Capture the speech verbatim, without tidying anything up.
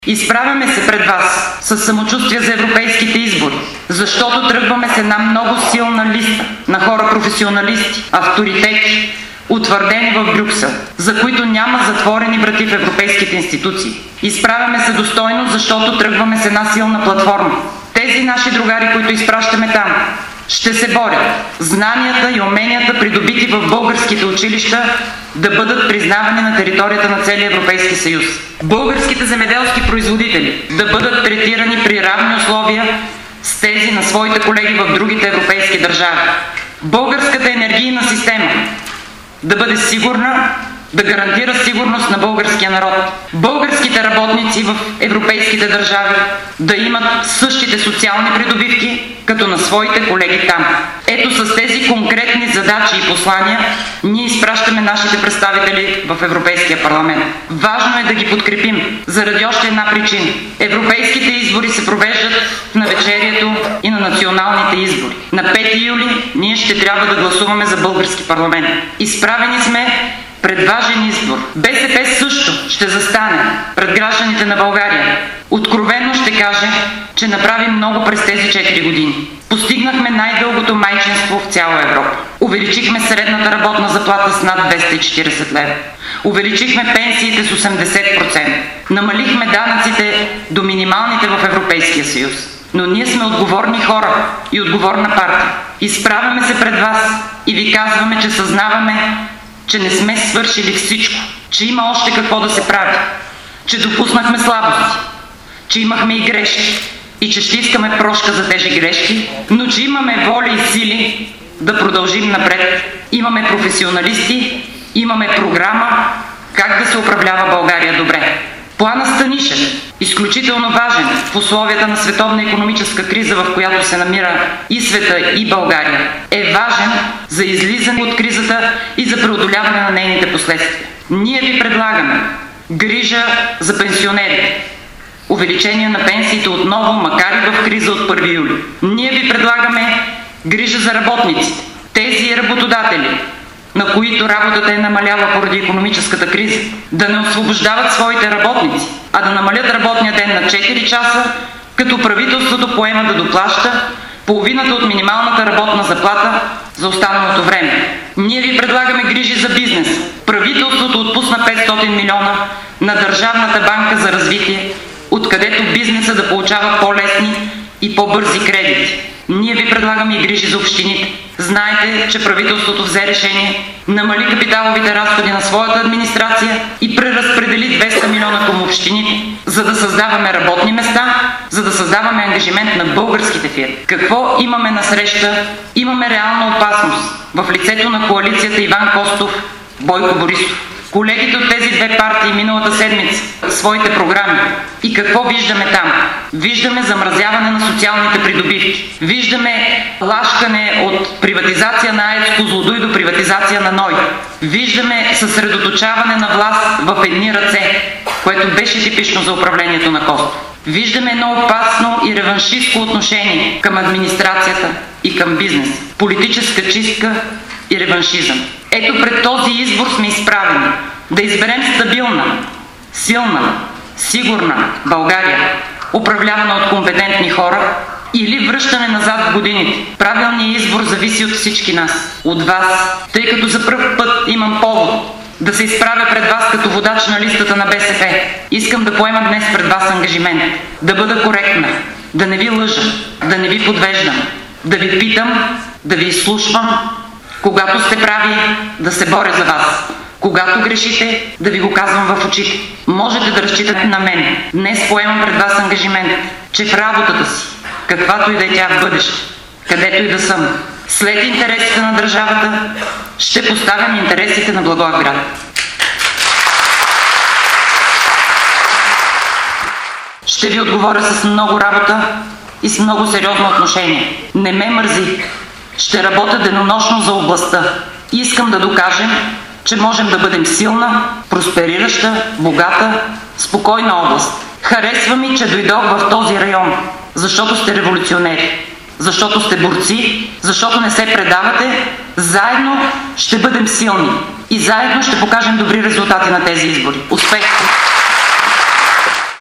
Изправяме се пред вас с самочувствие за европейските избори, защото тръгваме с една много силна листа на хора професионалисти, авторитети, утвърдени в Брюксел, за които няма затворени врати в европейските институции. Изправяме се достойно, защото тръгваме с една силна платформа. Тези наши другари, които изпращаме там, ще се борят знанията и уменията, придобити в българските училища, да бъдат признавани на територията на целия Европейски съюз. Българските земеделски производители да бъдат третирани при равни условия с тези на своите колеги в другите европейски държави. Българската енергийна система да бъде сигурна, да гарантира сигурност на българския народ. Българските работници в европейските държави да имат същите социални придобивки, като на своите колеги там. Ето с тези конкретни задачи и послания ние изпращаме нашите представители в Европейския парламент. Важно е да ги подкрепим заради още една причина. Европейските избори се провеждат в навечерието и на националните избори. На пети юли ние ще трябва да гласуваме за български парламент. Изправени сме пред важен избор. БСП също ще застане пред гражданите на България. Откровено ще каже, че направи много през тези четири години. Постигнахме най-дългото майчинство в цяла Европа. Увеличихме средната работна заплата с над двеста и четиридесет лева. Увеличихме пенсиите с осемдесет процента. Намалихме данъците до минималните в Европейския съюз. Но ние сме отговорни хора и отговорна партия. Изправяме се пред вас и ви казваме, че съзнаваме, че не сме свършили всичко, че има още какво да се прави, че допуснахме слабости, че имахме и грешки и че ще искаме прошка за тези грешки, но че имаме воля и сили да продължим напред. Имаме професионалисти, имаме програма как да се управлява България добре. Планът Станишев, изключително важен в условията на световна икономическа криза, в която се намира и света, и България, е важен за излизане от кризата и за преодоляване на нейните последствия. Ние ви предлагаме грижа за пенсионерите, увеличение на пенсиите отново, макар и в криза от първи юли. Ние ви предлагаме грижа за работниците, тези работодатели, на които работата е намаляла поради икономическата криза, да не освобождават своите работници, а да намалят работния ден на четири часа, като правителството поема да доплаща половината от минималната работна заплата за останалото време. Ние ви предлагаме грижи за бизнес. Правителството отпусна петстотин милиона на Държавната банка за развитие, откъдето бизнеса да получава по-лесни и по-бързи кредити. Ние ви предлагаме и грижи за общините. Знаете, че правителството взе решение, намали капиталовите разходи на своята администрация и преразпредели двеста милиона към общините, за да създаваме работни места, за да създаваме ангажимент на българските фирми. Какво имаме насреща? Имаме реална опасност в лицето на коалицията Иван Костов, Бойко Борисов. Колегите от тези две партии миналата седмица своите програми. И какво виждаме там? Виждаме замразяване на социалните придобивки. Виждаме лашкане от приватизация на АЕЦ Козлодуй до приватизация на НОИ. Виждаме съсредоточаване на власт в едни ръце, което беше типично за управлението на Костов. Виждаме едно опасно и реваншистко отношение към администрацията и към бизнес. Политическа чистка и реваншизъм. Ето пред този избор сме изправени да изберем стабилна, силна, сигурна България, управлявана от компетентни хора, или връщане назад в годините. Правилният избор зависи от всички нас, от вас, тъй като за пръв път имам повод да се изправя пред вас като водач на листата на БСП. Искам да поема днес пред вас ангажимент, да бъда коректна, да не ви лъжа, да не ви подвеждам, да ви питам, да ви изслушвам, когато сте прави, да се боря за вас. Когато грешите, да ви го казвам в очите. Можете да разчитате на мен. Днес поемам пред вас ангажимент, че в работата си, каквато и да е тя в бъдеще, където и да съм, след интересите на държавата, ще поставям интересите на Благоевград. Ще ви отговоря с много работа и с много сериозно отношение. Не ме мързи. Ще работя денонощно за областта. Искам да докажем, че можем да бъдем силна, просперираща, богата, спокойна област. Харесва ми, че дойдох в този район, защото сте революционери, защото сте борци, защото не се предавате. Заедно ще бъдем силни и заедно ще покажем добри резултати на тези избори. Успех!